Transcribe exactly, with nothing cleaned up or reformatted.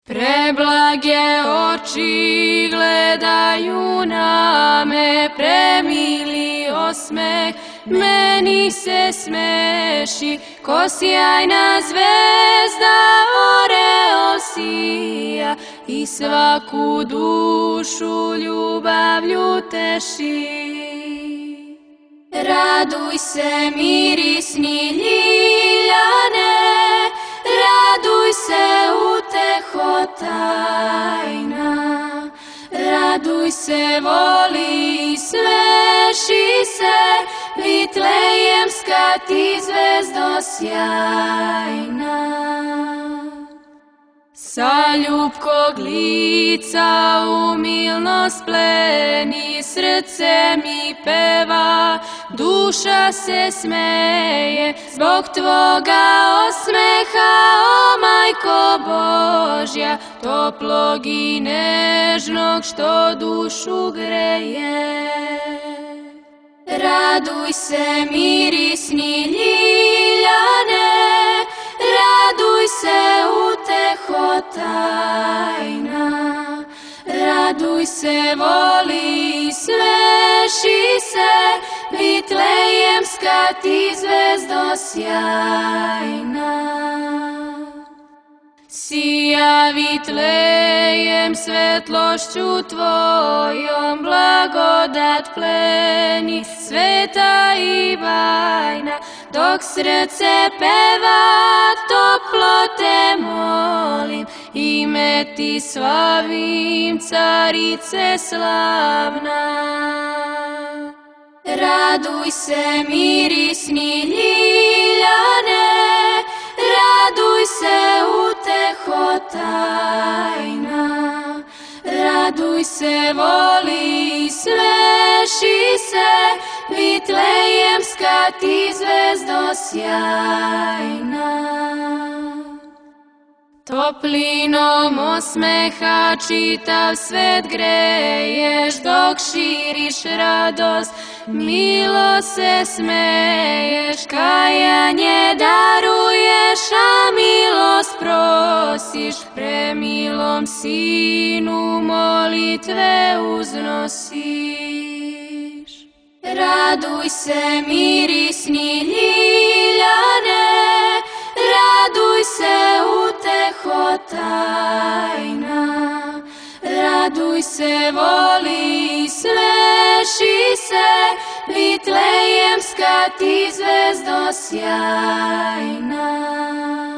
Preblage oči gledaju na me, premili osmeh meni se smeši, ko sjajna zvezda oreo sija i svaku dušu ljubavlju teši. Raduj se mirisni ljiljane, raduj se uteho tajna, raduj se voli i smeši se, Vitlejemska ti zvezdo sjajna. Sa ljubkog lica umilnost pleni, srce mi peva, duša se smeje, zbog tvoga osmeha, o Majko Božja, toplog i nežnog što dušu greje. Raduj se mirisni ljiljane, raduj se uteho tajna, raduj se voli i smeši se, Vitlejemska ti zvezdo sjajna. Sija Vitlejem svetlošću tvojom, blagodat pleni, sveta i bajna, dok srce peva, toplo te molim, ime ti slavim, carice slavna. Raduj se mirisni ljiljane, raduj se uteho tajna, raduj se voli i smeši se, Vitlejemska ti zvezdo sjajna. Toplinom osmeha čitav svet greješ, dok širiš radost, milo se smeješ, kajanje daruješ, a milost prosiš, premilom Sinu molitve uznosiš. Raduj se mirisni ljiljane, raduj se uteho tajna, raduj se voli i smeši se, Vitlejemska ti zvezdo sjajna.